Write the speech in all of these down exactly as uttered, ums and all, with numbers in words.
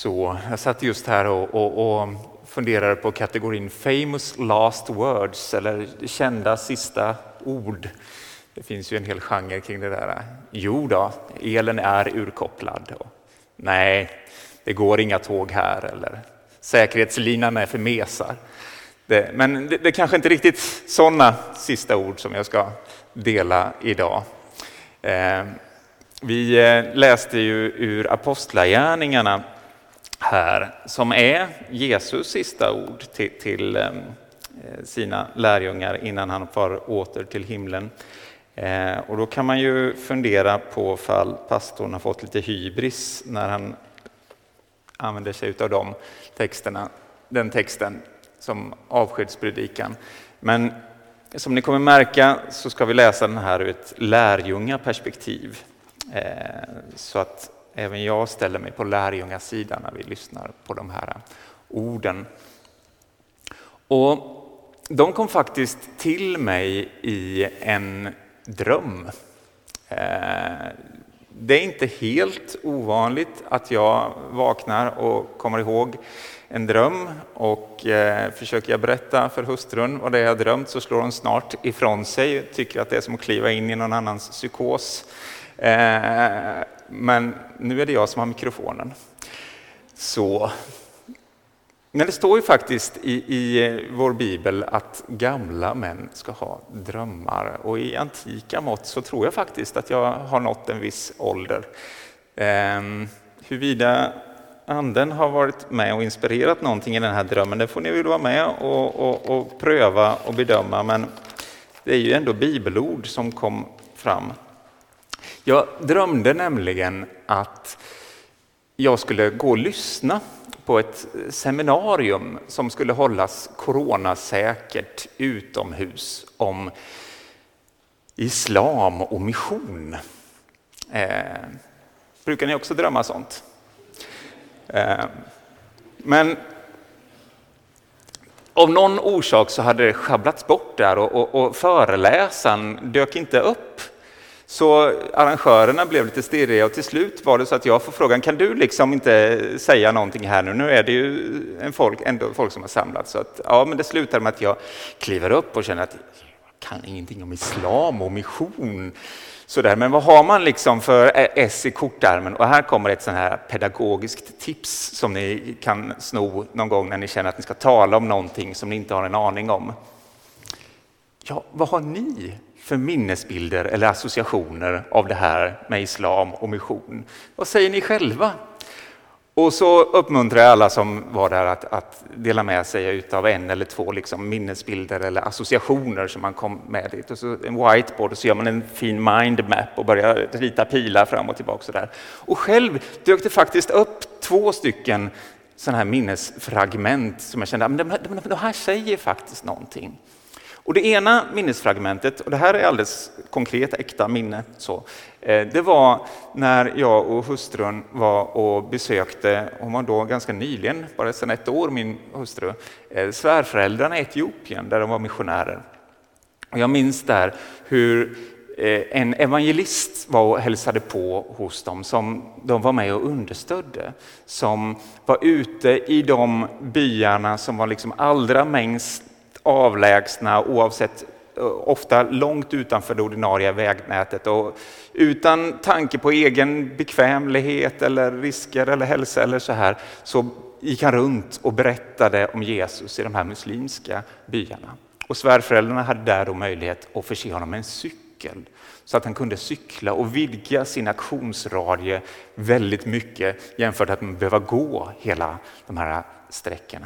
Så jag satt just här och, och, och funderade på kategorin famous last words, eller kända sista ord. Det finns ju en hel genre kring det där. Jo då, elen är urkopplad. Nej, det går inga tåg här. Eller säkerhetslinan är för mesar. Det, men det, det är kanske inte riktigt sådana sista ord som jag ska dela idag. Eh, vi läste ju ur Apostlagärningarna här, som är Jesus sista ord till, till eh, sina lärjungar innan han far åter till himlen. Eh, och då kan man ju fundera på fall pastorn har fått lite hybris när han använder sig av de texterna, den texten som avskedspredikan. Men som ni kommer märka så ska vi läsa den här ur ett lärjungaperspektiv. Eh, så att även jag ställer mig på lärjungasidan när vi lyssnar på de här orden. Och de kom faktiskt till mig i en dröm. Det är inte helt ovanligt att jag vaknar och kommer ihåg en dröm, och försöker jag berätta för hustrun vad det är jag drömt så slår hon snart ifrån sig, tycker att det är som att kliva in i någon annans psykos. Men nu är det jag som har mikrofonen. Så. Men det står ju faktiskt i, i vår bibel att gamla män ska ha drömmar. Och i antika mått så tror jag faktiskt att jag har nått en viss ålder. Eh, huruvida anden har varit med och inspirerat någonting i den här drömmen, det får ni väl vara med och, och, och pröva och bedöma. Men det är ju ändå bibelord som kom fram. Jag drömde nämligen att jag skulle gå och lyssna på ett seminarium som skulle hållas coronasäkert utomhus om islam och mission. Eh, brukar ni också drömma sånt? Eh, men av någon orsak så hade det schabblats bort där och, och, och föreläsaren dök inte upp. Så arrangörerna blev lite stirriga och till slut var det så att jag får frågan, kan du liksom inte säga någonting här nu? Nu är det ju en folk, ändå folk som har samlats. Så att, ja, men det slutar med att jag kliver upp och känner att jag kan ingenting om islam och mission. Så där. Men vad har man liksom för S i kortärmen? Och här kommer ett sån här pedagogiskt tips som ni kan sno någon gång när ni känner att ni ska tala om någonting som ni inte har en aning om. Ja, vad har ni för minnesbilder eller associationer av det här med islam och mission? Vad säger ni själva? Och så uppmuntrar jag alla som var där att, att dela med sig utav en eller två liksom minnesbilder eller associationer som man kom med dit. Och så en whiteboard och så gör man en fin mindmap och börjar rita pilar fram och tillbaka. Så där. Och själv dök det faktiskt upp två stycken sådana här minnesfragment som jag kände att de, de, de här säger faktiskt någonting. Och det ena minnesfragmentet, och det här är alldeles konkret äkta minne, så, det var när jag och hustrun var och besökte, hon var då ganska nyligen, bara sedan ett år min hustru, svärföräldrarna i Etiopien där de var missionärer. Och jag minns där hur en evangelist var och hälsade på hos dem som de var med och understödde. Som var ute i de byarna som var liksom allra mängst avlägsna, oavsett, ofta långt utanför det ordinarie vägnätet och utan tanke på egen bekvämlighet eller risker eller hälsa eller så här, så gick han runt och berättade om Jesus i de här muslimska byarna. Och svärföräldrarna hade där då möjlighet att förse honom med en cykel så att han kunde cykla och vidga sin aktionsradie väldigt mycket jämfört med att man behöver gå hela de här sträckorna.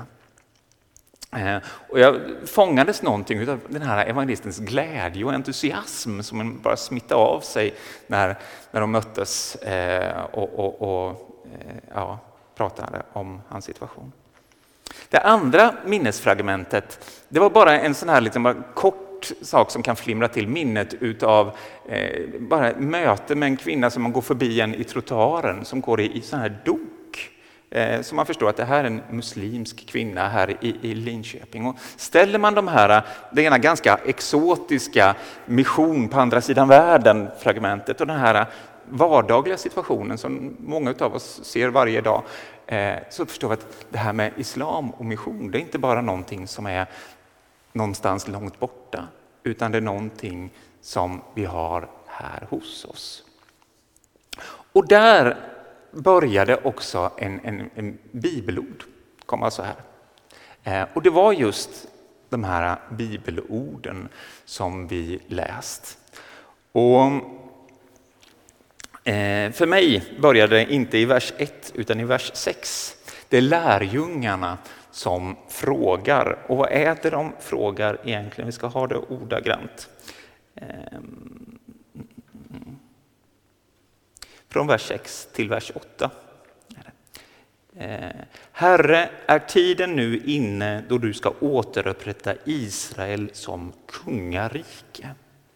Och jag fångades någonting av den här evangelistens glädje och entusiasm som man bara smittade av sig när, när de möttes och, och, och ja, pratade om hans situation. Det andra minnesfragmentet, det var bara en sån här liksom kort sak som kan flimra till minnet utav eh, bara ett möte med en kvinna som man går förbi en i trottoaren som går i, i sån här dok. Så man förstår att det här är en muslimsk kvinna här i, i Linköping. Och ställer man de här, det ena ganska exotiska mission på andra sidan världen fragmentet och den här vardagliga situationen som många av oss ser varje dag, eh, så förstår vi att det här med islam och mission, det är inte bara någonting som är någonstans långt borta, utan det är någonting som vi har här hos oss. Och där började också en, en, en bibelord komma så här. Eh, och det var just de här bibelorden som vi läst. Och eh, för mig började det inte i vers ett utan i vers sex. Det är lärjungarna som frågar. Och vad är det de frågar egentligen? Vi ska ha det ordagrant. Eh, från vers sex till vers åtta. Herre, är tiden nu inne då du ska återupprätta Israel som kungarike?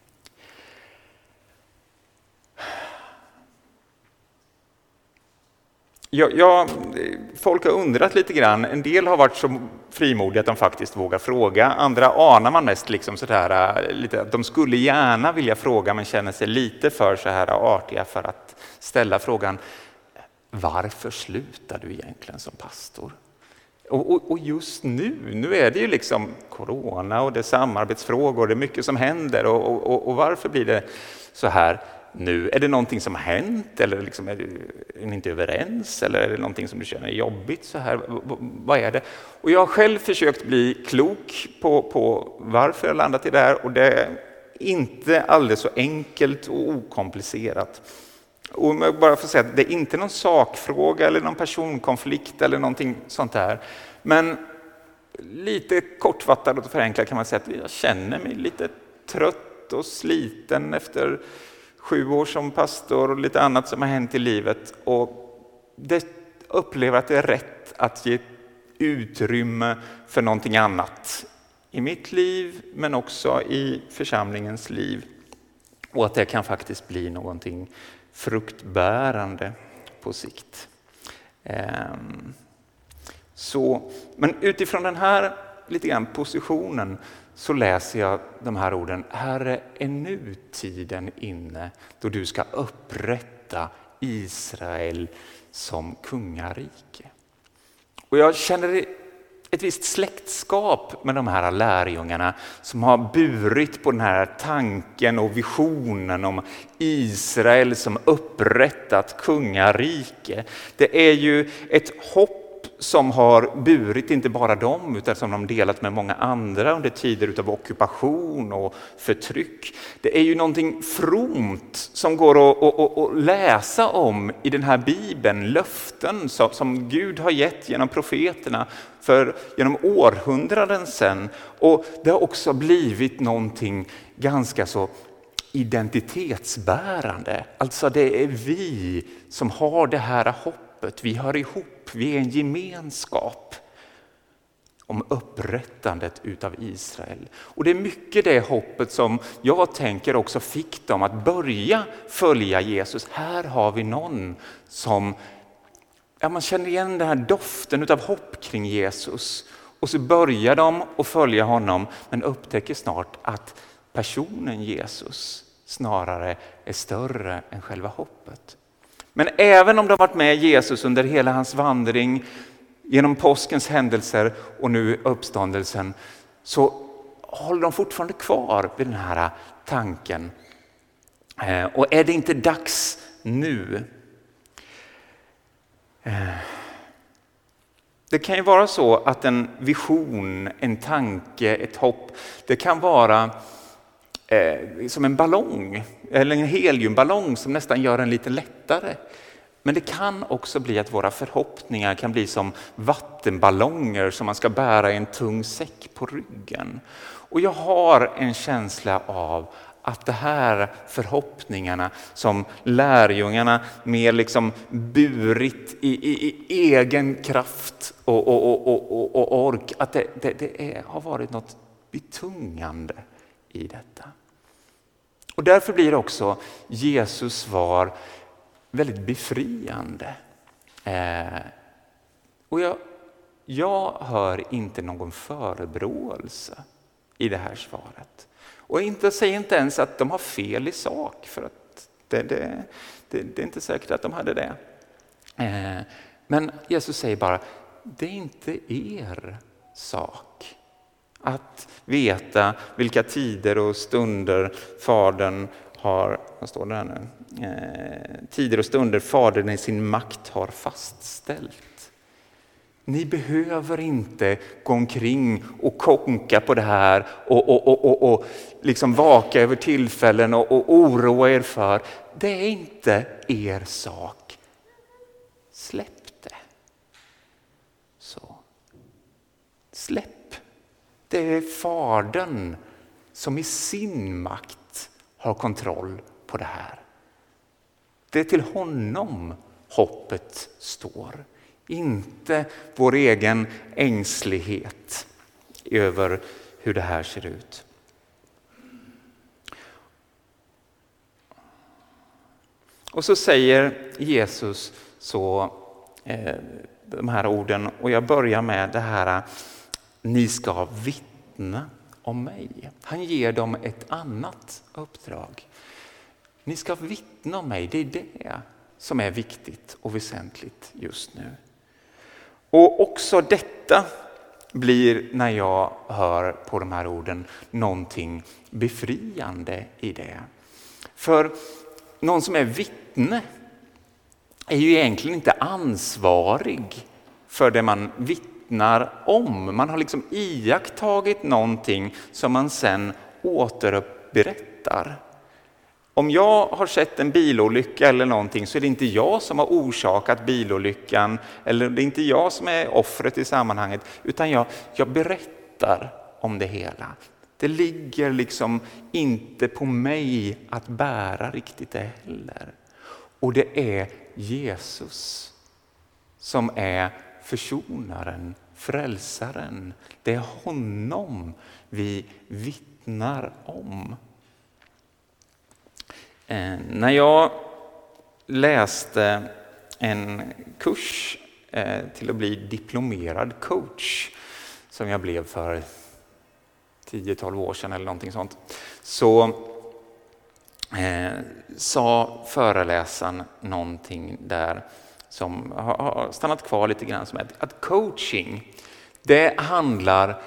Ja, ja, folk har undrat lite grann. En del har varit så frimodiga att de faktiskt vågar fråga. Andra anar man mest liksom så här, lite, att de skulle gärna vilja fråga men känner sig lite för så här artiga för att ställa frågan: varför slutar du egentligen som pastor? Och, och, och just nu, nu är det ju liksom corona och det är samarbetsfrågor, det är mycket som händer. Och, och, och varför blir det så här nu? Är det någonting som har hänt? Eller liksom är, du, är ni inte överens? Eller är det någonting som du känner är jobbigt? Så här? V- vad är det? Och jag har själv försökt bli klok på, på varför jag landat i det här. Och det är inte alldeles så enkelt och okomplicerat. Och jag bara får säga att det är inte någon sakfråga eller någon personkonflikt eller någonting sånt där. Men lite kortfattat och förenklat kan man säga att jag känner mig lite trött och sliten efter sju år som pastor och lite annat som har hänt i livet. Och det upplever att det är rätt att ge utrymme för någonting annat i mitt liv men också i församlingens liv. Och att det kan faktiskt bli någonting fruktbärande på sikt. Så, men utifrån den här lite grann positionen så läser jag de här orden: Herre, är nu tiden inne då du ska upprätta Israel som kungarike? Och jag känner ett visst släktskap med de här lärjungarna som har burit på den här tanken och visionen om Israel som upprättat kungarike. Det är ju ett hopp som har burit inte bara dem utan som de delat med många andra under tider av ockupation och förtryck. Det är ju någonting fromt som går att, att, att läsa om i den här Bibeln, löften som, som Gud har gett genom profeterna för genom århundraden sedan. Och det har också blivit någonting ganska så identitetsbärande. Alltså det är vi som har det här hoppet, vi hör ihop. Vi är en gemenskap om upprättandet utav Israel. Och det är mycket det hoppet som jag tänker också fick dem att börja följa Jesus. Här har vi någon som, ja, man känner igen den här doften utav hopp kring Jesus. Och så börjar de att följa honom men upptäcker snart att personen Jesus snarare är större än själva hoppet. Men även om de varit med Jesus under hela hans vandring genom påskens händelser och nu uppståndelsen, så håller de fortfarande kvar vid den här tanken. Och är det inte dags nu? Det kan ju vara så att en vision, en tanke, ett hopp, det kan vara eh, som en ballong eller en heliumballong som nästan gör en lite lättare. Men det kan också bli att våra förhoppningar kan bli som vattenballonger som man ska bära i en tung säck på ryggen. Och jag har en känsla av att det här förhoppningarna som lärjungarna mer liksom burit i, i, i egen kraft och, och, och, och, och ork, att det, det, det är, har varit något betungande i detta. Och därför blir också Jesus svar väldigt befriande. Eh, och jag, jag hör inte någon förebråelse i det här svaret. Och inte säger inte ens att de har fel i sak, för att Det, det, det, det är inte säkert att de hade det. Eh, men Jesus säger bara, det är inte er sak att veta vilka tider och stunder Fadern har, vad står det här nu? Eh, tider och stunder Fadern i sin makt har fastställt. Ni behöver inte gå omkring och konka på det här och, och, och, och, och liksom vaka över tillfällen och, och oroa er för. Det är inte er sak. Släpp det. Så. Släpp. Det är Fadern som i sin makt har kontroll på det här. Det är till honom hoppet står. Inte vår egen ängslighet över hur det här ser ut. Och så säger Jesus så eh, de här orden, och jag börjar med det här: ni ska vittna om mig. Han ger dem ett annat uppdrag. Ni ska vittna om mig, det är det som är viktigt och väsentligt just nu. Och också detta blir, när jag hör på de här orden, någonting befriande i det. För någon som är vittne är ju egentligen inte ansvarig för det man vittnar om. Man har liksom iakttagit någonting som man sen återberättar. Om jag har sett en bilolycka eller någonting, så är det inte jag som har orsakat bilolyckan, eller det är inte jag som är offret i sammanhanget, utan jag, jag berättar om det hela. Det ligger liksom inte på mig att bära riktigt det heller. Och det är Jesus som är försonaren, frälsaren. Det är honom vi vittnar om. Eh, när jag läste en kurs eh, till att bli diplomerad coach, som jag blev för tio tolv år sedan eller någonting sånt, så eh, sa föreläsaren någonting där som har, har stannat kvar lite grann, som att, att coaching, det handlar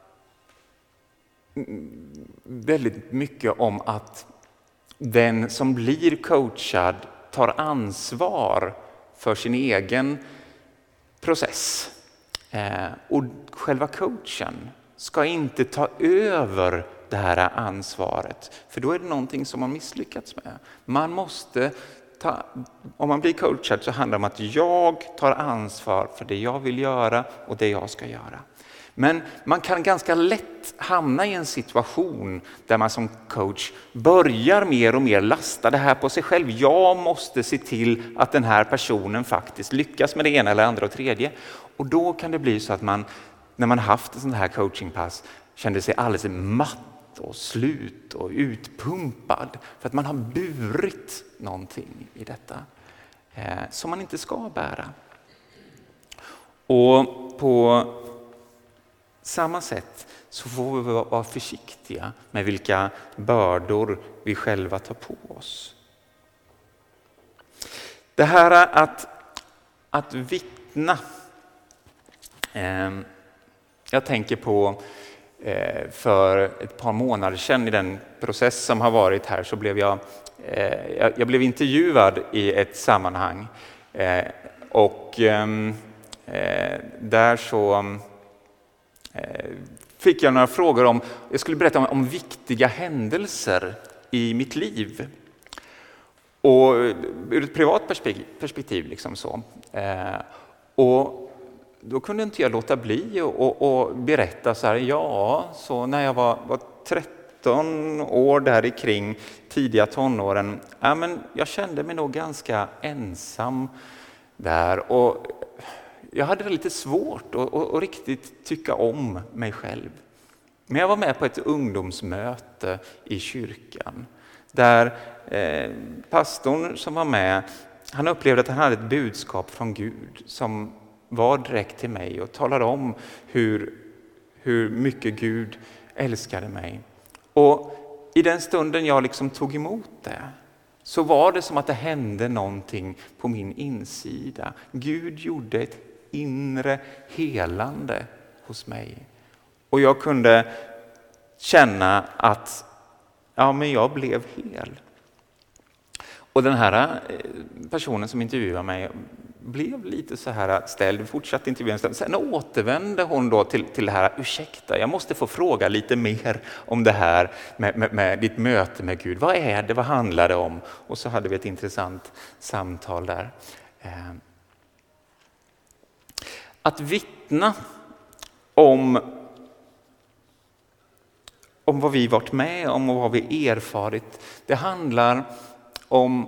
väldigt mycket om att den som blir coachad tar ansvar för sin egen process. Eh, och själva coachen ska inte ta över det här ansvaret, för då är det någonting som man misslyckats med. Man måste ta, om man blir coachad så handlar det om att jag tar ansvar för det jag vill göra och det jag ska göra. Men man kan ganska lätt hamna i en situation där man som coach börjar mer och mer lasta det här på sig själv. Jag måste se till att den här personen faktiskt lyckas med det ena eller andra och tredje. Och då kan det bli så att man, när man haft en sån här coachingpass, kände sig alldeles matt och slut och utpumpad. För att man har burit någonting i detta eh, som man inte ska bära. Och på samma sätt så får vi vara försiktiga med vilka bördor vi själva tar på oss. Det här att, att vittna. Eh, jag tänker på eh, för ett par månader sedan, i den process som har varit här, så blev jag, eh, jag, jag blev intervjuad i ett sammanhang. Eh, och eh, där så fick jag några frågor om, jag skulle berätta om, om viktiga händelser i mitt liv. Och ur ett privat perspektiv, perspektiv liksom så. Eh, och då kunde inte jag låta bli och, och, och berätta så här, ja, så när jag var, var tretton år där i kring, tidiga tonåren, ja, men jag kände mig nog ganska ensam där, och jag hade det lite svårt att, att, att riktigt tycka om mig själv. Men jag var med på ett ungdomsmöte i kyrkan där eh, pastorn som var med, han upplevde att han hade ett budskap från Gud som var direkt till mig och talade om hur, hur mycket Gud älskade mig. Och i den stunden jag liksom tog emot det, så var det som att det hände någonting på min insida. Gud gjorde ett inre helande hos mig. Och jag kunde känna att ja, men jag blev hel. Och den här personen som intervjuade mig blev lite så här ställd, fortsatte intervjun. Sen återvände hon då till, till det här, ursäkta, jag måste få fråga lite mer om det här med, med, med ditt möte med Gud. Vad är det, vad handlar det om? Och så hade vi ett intressant samtal där. Att vittna om, om vad vi varit med om och vad vi erfarit, det handlar om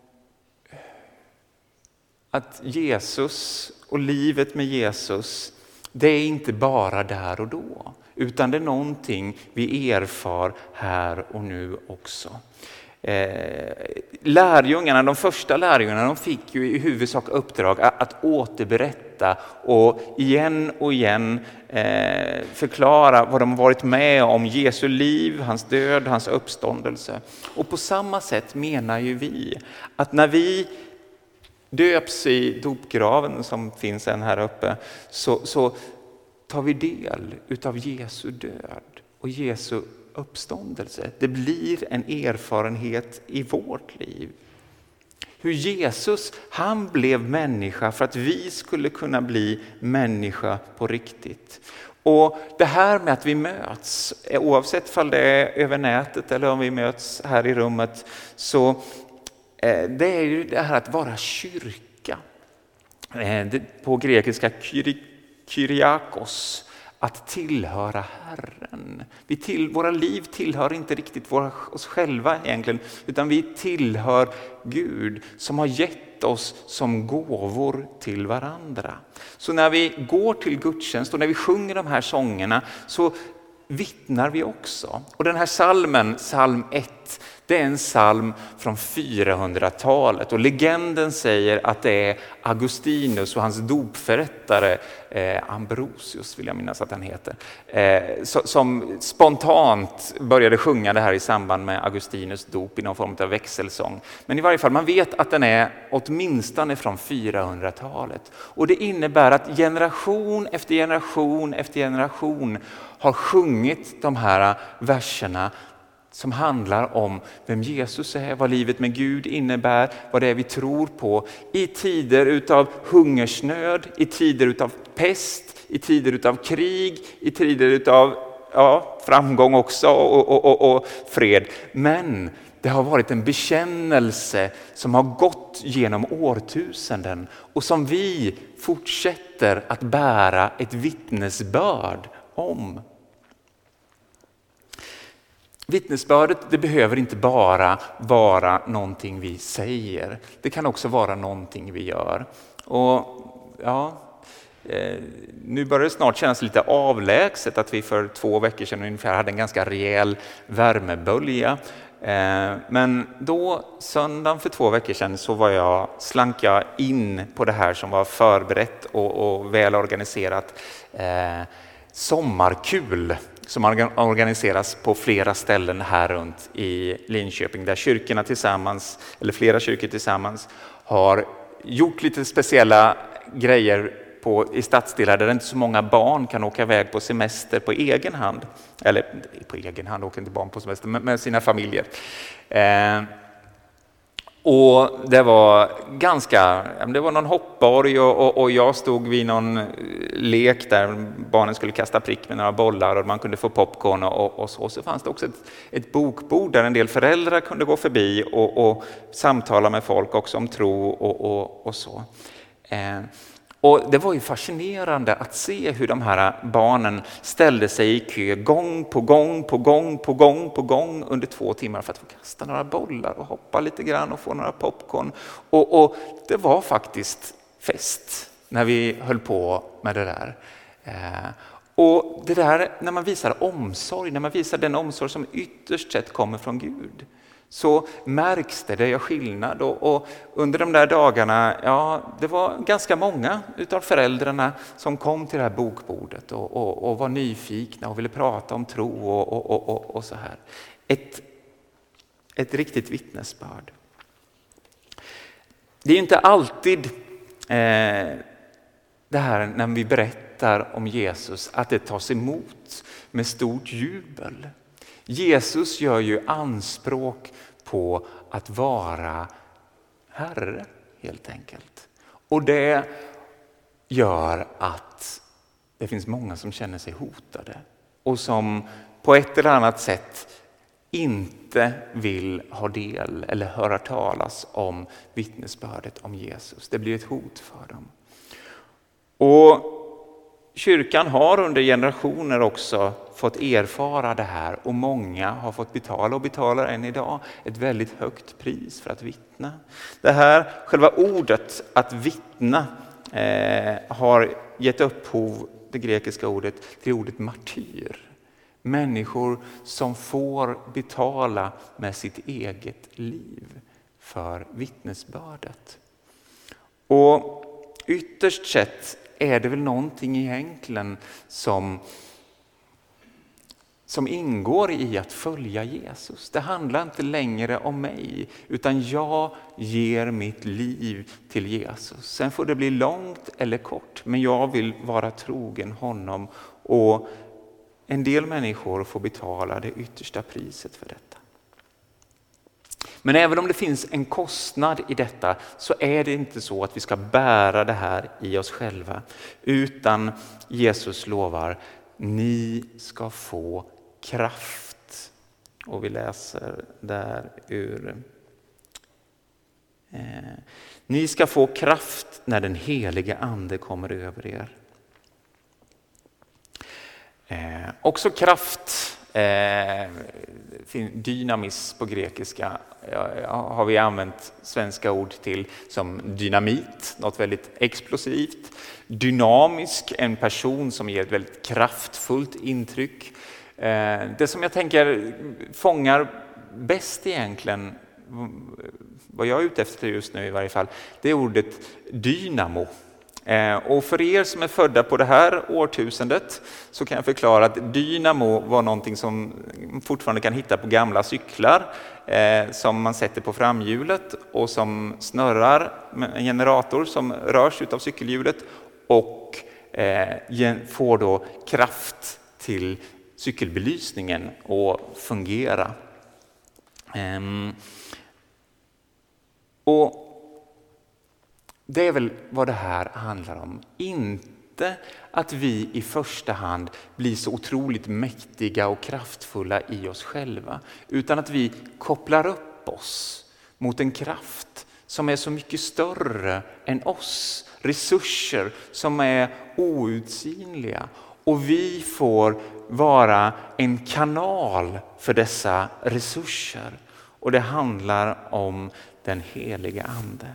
att Jesus och livet med Jesus, det är inte bara där och då, utan det är någonting vi erfar här och nu också. Eh, lärjungarna, de första lärjungarna, de fick ju i huvudsak uppdrag att, att återberätta och igen och igen eh, förklara vad de varit med om, Jesu liv, hans död, hans uppståndelse. Och på samma sätt menar ju vi att när vi döps i dopgraven som finns en här uppe, så, så tar vi del utav Jesu död och Jesu uppståndelse. Det blir en erfarenhet i vårt liv. Hur Jesus, han blev människa för att vi skulle kunna bli människa på riktigt. Och det här med att vi möts, oavsett om det är över nätet eller om vi möts här i rummet, så det är ju det här att vara kyrka. På grekiska kyriakos, att tillhöra Herren. Vi till, våra liv tillhör inte riktigt våra, oss själva egentligen, utan vi tillhör Gud som har gett oss som gåvor till varandra. Så när vi går till gudstjänst och när vi sjunger de här sångerna, så vittnar vi också. Och den här salmen, psalm ett, det är en psalm från fyrahundratalet och legenden säger att det är Augustinus och hans dopförrättare eh, Ambrosius, vill jag minnas att han heter, eh, so, som spontant började sjunga det här i samband med Augustinus dop i någon form av växelsång. Men i varje fall, man vet att den är åtminstone från fyrahundratalet. Och det innebär att generation efter generation efter generation har sjungit de här verserna som handlar om vem Jesus är, vad livet med Gud innebär, vad det är vi tror på. I tider utav hungersnöd, i tider utav pest, i tider utav krig, i tider utav ja, framgång också och, och, och, och fred. Men det har varit en bekännelse som har gått genom årtusenden och som vi fortsätter att bära ett vittnesbörd om. Vittnesbördet, det behöver inte bara vara någonting vi säger. Det kan också vara någonting vi gör. Och ja, eh, nu börjar det snart kännas lite avlägset att vi för två veckor sedan ungefär hade en ganska rejäl värmebölja. Eh, men då, söndagen för två veckor sedan, så var jag, slank jag in på det här som var förberett och, och väl organiserat. Eh, sommarkul som organiseras på flera ställen här runt i Linköping, där kyrkorna tillsammans, eller flera kyrkor tillsammans, har gjort lite speciella grejer på, i stadsdelar där inte så många barn kan åka iväg på semester på egen hand. Eller på egen hand åker inte barn på semester, men med sina familjer. Eh, Och det var ganska, det var någon hoppborg och, och, och jag stod vid någon lek där barnen skulle kasta prick med några bollar och man kunde få popcorn och, och så. Så fanns det också ett, ett bokbord där en del föräldrar kunde gå förbi och, och samtala med folk också om tro och, och, och så. Eh, Och det var ju fascinerande att se hur de här barnen ställde sig i kö gång på gång på gång på gång på gång under två timmar för att få kasta några bollar och hoppa lite grann och få några popcorn. Och, och det var faktiskt fest när vi höll på med det där. Eh, och det där, när man visar omsorg, när man visar den omsorg som ytterst sett kommer från Gud, så märks det, det gör skillnad. Och, och under de där dagarna, ja, det var ganska många utav föräldrarna som kom till det här bokbordet och, och, och var nyfikna och ville prata om tro och, och, och, och så här. Ett, ett riktigt vittnesbörd. Det är inte alltid eh, det här när vi berättar om Jesus att det tas emot med stort jubel. Jesus gör ju anspråk på att vara Herre helt enkelt. Och det gör att det finns många som känner sig hotade och som på ett eller annat sätt inte vill ha del eller höra talas om vittnesbördet om Jesus. Det blir ett hot för dem. Och kyrkan har under generationer också fått erfara det här och många har fått betala och betalar än idag ett väldigt högt pris för att vittna. Det här, själva ordet att vittna eh, har gett upphov, det grekiska ordet, till ordet martyr. Människor som får betala med sitt eget liv för vittnesbördet. Och ytterst sett är det väl någonting egentligen som, som ingår i att följa Jesus. Det handlar inte längre om mig, utan jag ger mitt liv till Jesus. Sen får det bli långt eller kort, men jag vill vara trogen honom, och en del människor får betala det yttersta priset för detta. Men även om det finns en kostnad i detta så är det inte så att vi ska bära det här i oss själva. Utan Jesus lovar, ni ska få kraft. Och vi läser där ur. Eh, ni ska få kraft när den helige ande kommer över er. Eh, också kraft, eh, dynamis på grekiska, ja, har vi använt svenska ord till som dynamit, något väldigt explosivt. Dynamisk, en person som ger ett väldigt kraftfullt intryck. Eh, det som jag tänker fångar bäst egentligen, vad jag är ute efter just nu i varje fall, det är ordet dynamo. Och för er som är födda på det här årtusendet så kan jag förklara att dynamo var någonting som fortfarande kan hitta på gamla cyklar eh, som man sätter på framhjulet och som snurrar med en generator som rörs av cykelhjulet och eh, får då kraft till cykelbelysningen och fungera. Ehm, och Det är väl vad det här handlar om. Inte att vi i första hand blir så otroligt mäktiga och kraftfulla i oss själva, utan att vi kopplar upp oss mot en kraft som är så mycket större än oss. Resurser som är outsinliga. Och vi får vara en kanal för dessa resurser. Och det handlar om den heliga ande.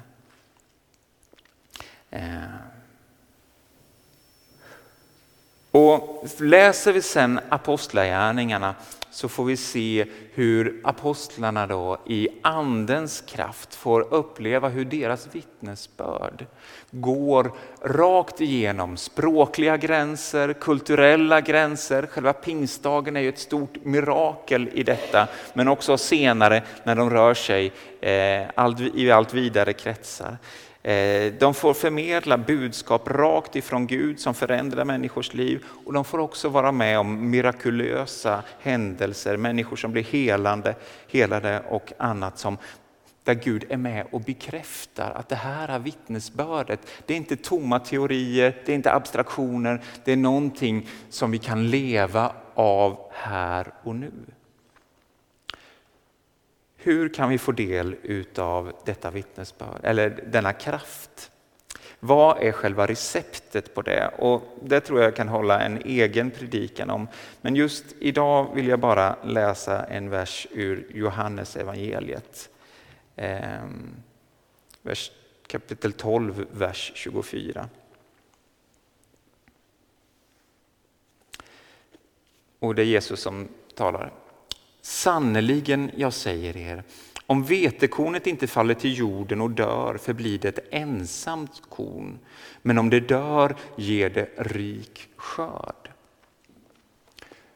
Och läser vi sen apostlagärningarna så får vi se hur apostlarna då i andens kraft får uppleva hur deras vittnesbörd går rakt igenom språkliga gränser, kulturella gränser. Själva pingstdagen är ju ett stort mirakel i detta, men också senare när de rör sig i allt vidare kretsar. De får förmedla budskap rakt ifrån Gud som förändrar människors liv, och de får också vara med om mirakulösa händelser, människor som blir helande, helade och annat som där Gud är med och bekräftar att det här är vittnesbördet. Det är inte tomma teorier, det är inte abstraktioner, det är någonting som vi kan leva av här och nu. Hur kan vi få del utav detta vittnesbörd eller denna kraft? Vad är själva receptet på det? Och det tror jag kan hålla en egen predikan om. Men just idag vill jag bara läsa en vers ur Johannes evangeliet. Ehm, vers, kapitel tolv, vers tjugofyra. Och det är Jesus som talar. Sannoliken, jag säger er, om vetekornet inte faller till jorden och dör förblir det ett ensamt korn, men om det dör ger det rik skörd.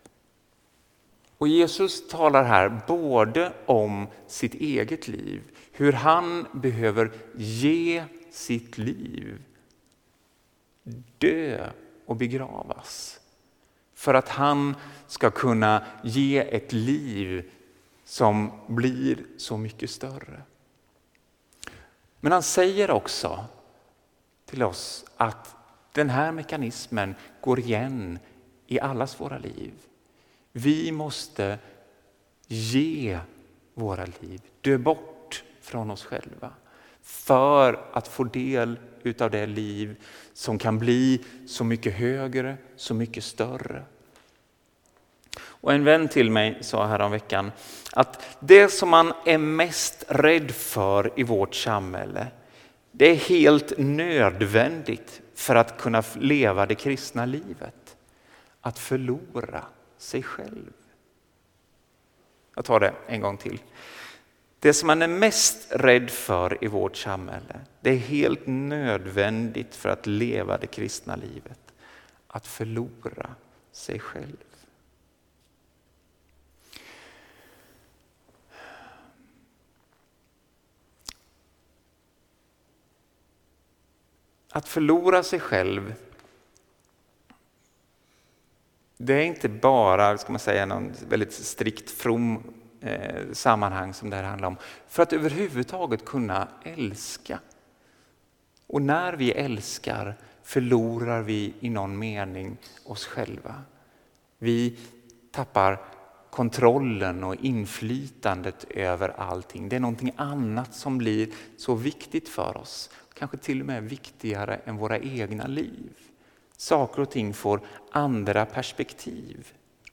Och Jesus talar här både om sitt eget liv, Hur han behöver ge sitt liv, dö och begravas. För att han ska kunna ge ett liv som blir så mycket större. Men han säger också till oss att den här mekanismen går igen i allas våra liv. Vi måste ge våra liv, dö bort från oss själva för att få del utav det liv som kan bli så mycket högre, så mycket större. Och en vän till mig sa här om veckan att det som man är mest rädd för i vårt samhälle, det är helt nödvändigt för att kunna leva det kristna livet. Att förlora sig själv. Jag tar det en gång till. Det som man är mest rädd för i vårt samhälle, det är helt nödvändigt för att leva det kristna livet. Att förlora sig själv. Att förlora sig själv, det är inte bara, ska man säga, någon väldigt strikt from eh, sammanhang som det här handlar om. För att överhuvudtaget kunna älska. Och när vi älskar förlorar vi i någon mening oss själva. Vi tappar kontrollen och inflytandet över allting. Det är någonting annat som blir så viktigt för oss. Kanske till och med viktigare än våra egna liv. Saker och ting får andra perspektiv.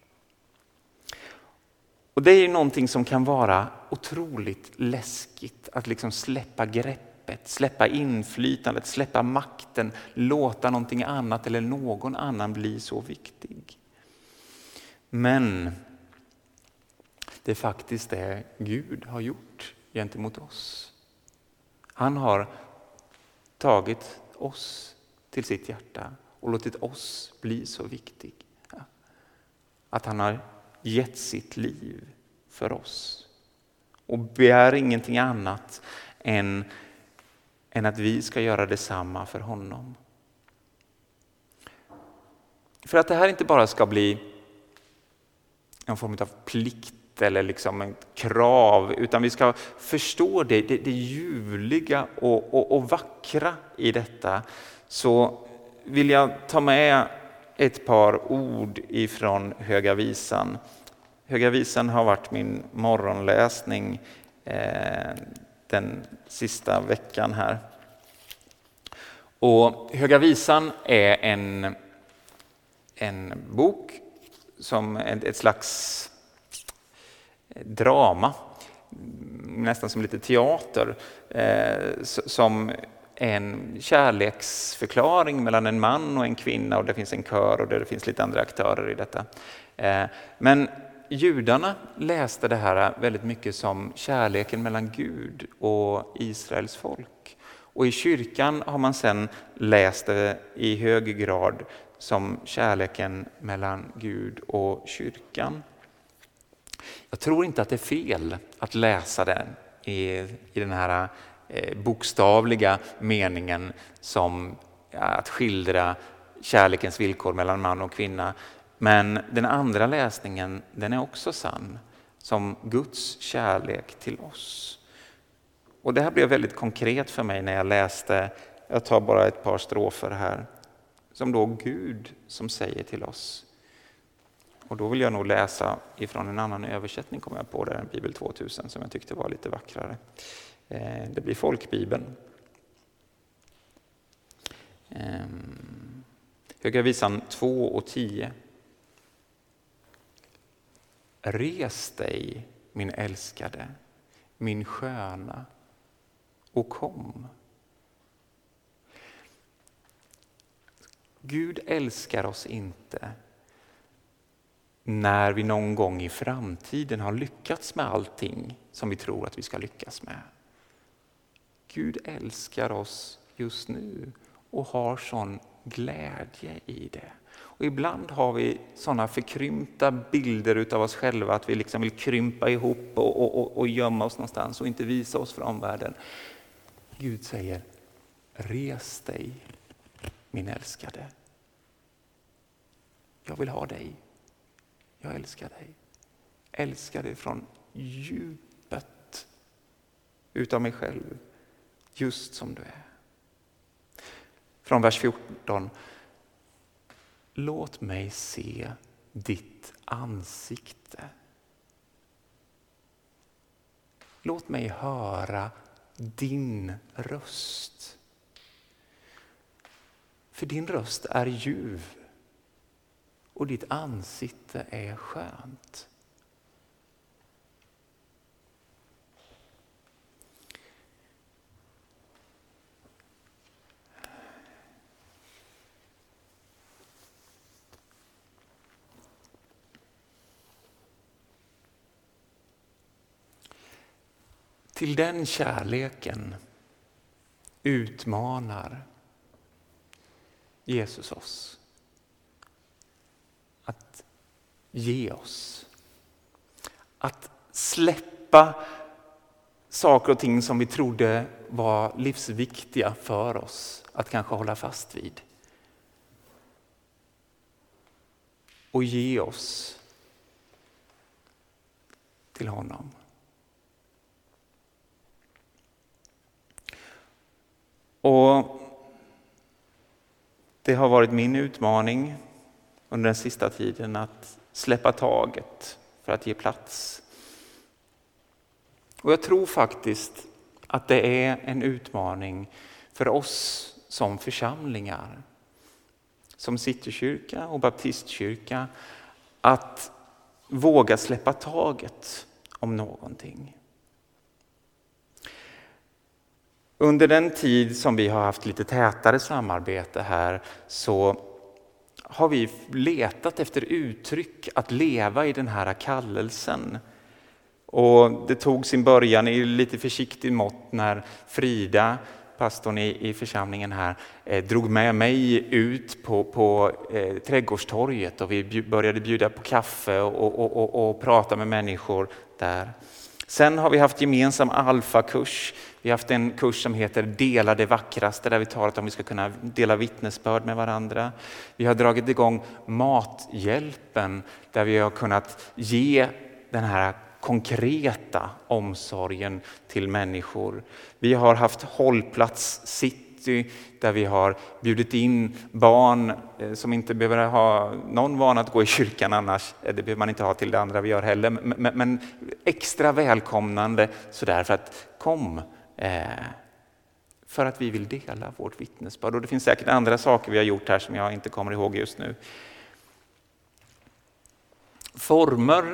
Och det är ju någonting som kan vara otroligt läskigt. Att liksom släppa greppet, släppa inflytandet, släppa makten. Låta någonting annat eller någon annan bli så viktig. Men det är faktiskt det Gud har gjort gentemot oss. Han har tagit oss till sitt hjärta och låtit oss bli så viktig. Att han har gett sitt liv för oss. Och begär ingenting annat än, än att vi ska göra detsamma för honom. För att det här inte bara ska bli en form av plikt eller liksom en krav, utan vi ska förstå det, det, det ljuvliga och, och, och vackra i detta, så vill jag ta med ett par ord ifrån Höga visan. Höga visan har varit min morgonläsning eh, den sista veckan här. Och Höga visan är en, en bok som ett, ett slags drama, nästan som lite teater, eh, som en kärleksförklaring mellan en man och en kvinna, och det finns en kör och det finns lite andra aktörer i detta. Eh, men judarna läste det här väldigt mycket som kärleken mellan Gud och Israels folk. Och i kyrkan har man sedan läst det i hög grad som kärleken mellan Gud och kyrkan. Jag tror inte att det är fel att läsa den i, i den här eh, bokstavliga meningen som ja, att skildra kärlekens villkor mellan man och kvinna. Men den andra läsningen, den är också sann, som Guds kärlek till oss. Och det här blev väldigt konkret för mig när jag läste, jag tar bara ett par strofer här, som då Gud som säger till oss. Och då vill jag nog läsa ifrån en annan översättning, kommer jag på, där en Bibel tvåtusen som jag tyckte var lite vackrare. Det blir folkbibeln. Höga visan två och tio. Res dig, min älskade, min sköna, och kom. Gud älskar oss inte när vi någon gång i framtiden har lyckats med allting som vi tror att vi ska lyckas med. Gud älskar oss just nu och har sån glädje i det. Och ibland har vi sådana förkrympta bilder utav oss själva att vi liksom vill krympa ihop och, och, och, och gömma oss någonstans och inte visa oss för omvärlden. Gud säger, res dig min älskade. Jag vill ha dig. Jag älskar dig. Älskar dig från djupet utav mig själv. Just som du är. Från vers fjorton. Låt mig se ditt ansikte. Låt mig höra din röst. För din röst är ljuv. Och ditt ansikte är skönt. Till den kärleken utmanar Jesus oss att ge oss. Att släppa saker och ting som vi trodde var livsviktiga för oss. Att kanske hålla fast vid. Och ge oss till honom. Och det har varit min utmaning under den sista tiden att släppa taget för att ge plats. Och jag tror faktiskt att det är en utmaning för oss som församlingar, som Citykyrka och baptistkyrka, att våga släppa taget om någonting. Under den tid som vi har haft lite tätare samarbete här så har vi letat efter uttryck att leva i den här kallelsen. Och det tog sin början i lite försiktig mått när Frida, pastorn i, i församlingen här, eh, drog med mig ut på, på eh, trädgårdstorget och vi bjud, började bjuda på kaffe och, och, och, och prata med människor där. Sen har vi haft gemensam alfakurs. Vi har haft en kurs som heter Dela det vackraste där vi talat om vi ska kunna dela vittnesbörd med varandra. Vi har dragit igång Mathjälpen där vi har kunnat ge den här konkreta omsorgen till människor. Vi har haft hållplats City där vi har bjudit in barn som inte behöver ha någon vana att gå i kyrkan annars. Det behöver man inte ha till det andra vi gör heller. Men, men extra välkomnande sådär för att kom eh, för att vi vill dela vårt vittnesbörd. Och det finns säkert andra saker vi har gjort här som jag inte kommer ihåg just nu. Former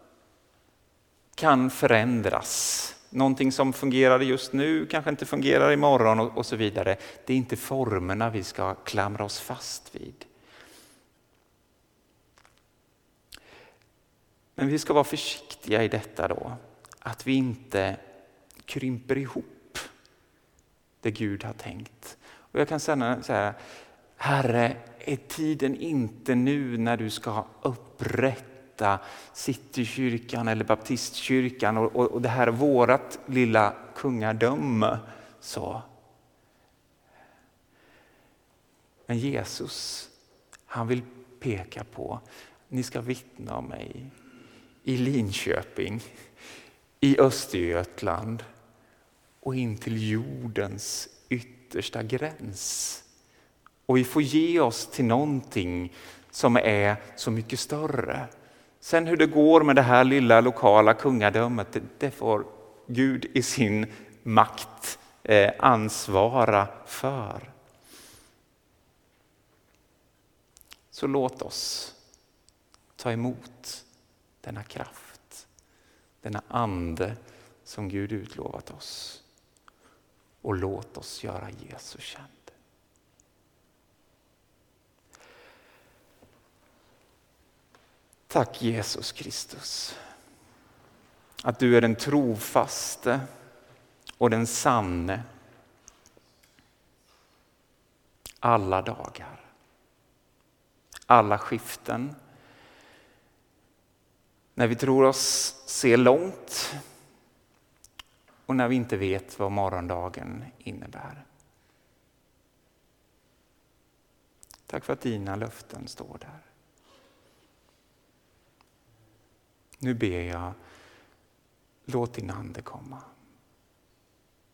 kan förändras. Någonting som fungerar just nu kanske inte fungerar imorgon och, och så vidare. Det är inte formerna vi ska klamra oss fast vid. Men vi ska vara försiktiga i detta då. Att vi inte krymper ihop det Gud har tänkt. Och jag kan säga så här, Herre, är tiden inte nu när du ska upprätta Citykyrkan eller baptistkyrkan och, och, och det här vårat lilla kungadöme så. Men Jesus, han vill peka på, ni ska vittna om mig i Linköping, i Östergötland och in till jordens yttersta gräns. Och vi får ge oss till någonting som är så mycket större. Sen hur det går med det här lilla lokala kungadömet, det, det får Gud i sin makt eh, ansvara för. Så låt oss ta emot denna kraft, denna ande som Gud utlovat oss. Och låt oss göra Jesus känd. Tack Jesus Kristus, att du är den trofaste och den sanne. alla dagar. Alla skiften. När vi tror oss se långt och när vi inte vet vad morgondagen innebär. Tack för att dina löften står där. Nu ber jag, låt din ande komma.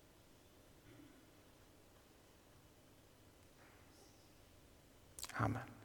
Amen.